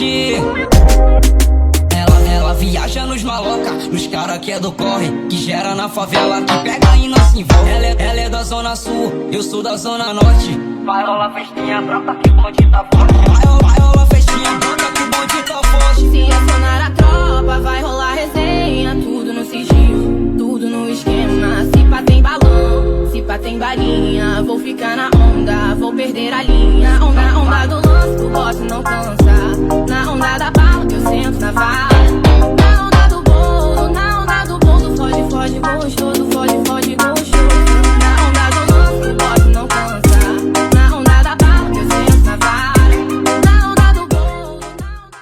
curtir. Ela viaja nos maloca, nos cara que é do corre, que gera na favela, que pega e não se envolve. Ela é da zona sul, eu sou da zona norte. Vai rolar festinha, troca que o bonde tá forte. Vai rolar festinha, troca que o bonde tá forte. Se acionar a tropa, vai rolar resenha. Tudo no sigilo, tudo no esquema. Se pá tem balão, se pá tem balinha. Vou ficar na onda, vou perder a linha. Onda do lance, o bote não cansa. Na onda da bala que eu sento na vala.